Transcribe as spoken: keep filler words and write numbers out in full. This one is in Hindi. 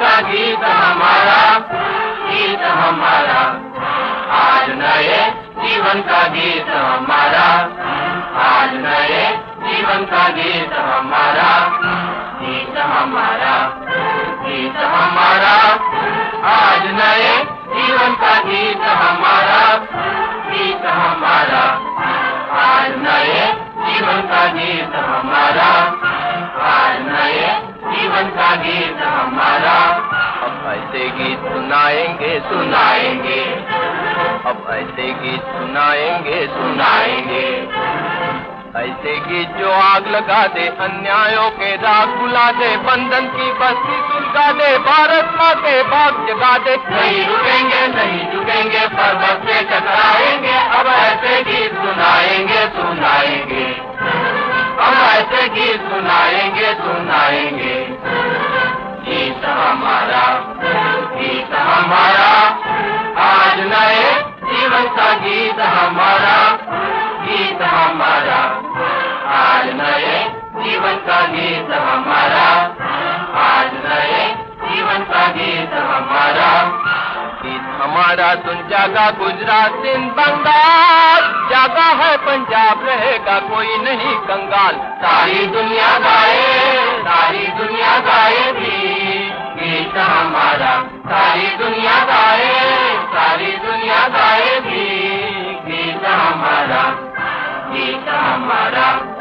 का गीत हमारा, गीत हमारा। आज नए जीवन का गीत हमारा, आज नए जीवन का गीत हमारा, गीत हमारा, गीत हमारा। आज नए जीवन का गीत हमारा, गीत हमारा। आज नए जीवन का गीत हमारा, आज नए जीवन का गीत हमारा। अब ऐसे गीत सुनाएंगे सुनाएंगे, अब ऐसे गीत सुनाएंगे सुनाएंगे। ऐसे गीत जो आग लगा दे, अन्यायों के राग बुला दे, बंधन की बस्ती सुलगा दे, भारत माँ के भाग जगा दे। नहीं रुकेंगे नहीं झुकेंगे, पर्वत से टकराएंगे। अब ऐसे गीत सुनाएंगे सुनाएंगे, अब ऐसे गीत सुनाएंगे सुनाएंगे। गीत हमारा, गीत हमारा। आज नए जीवन का गीत हमारा, गीत हमारा। आज नए जीवन का गीत हमारा, आज नए जीवन का गीत हमारा। गीत हमारा सुन जागा गुजरात सिंध बंगाल, जागा है पंजाब रहेगा कोई नहीं कंगाल। सारी दुनिया गाए, सारी दुनिया गाएगी गीत हमारा, सारी दुनिया गाए, सारी दुनिया गाएगी गीत हमारा, गीत हमारा।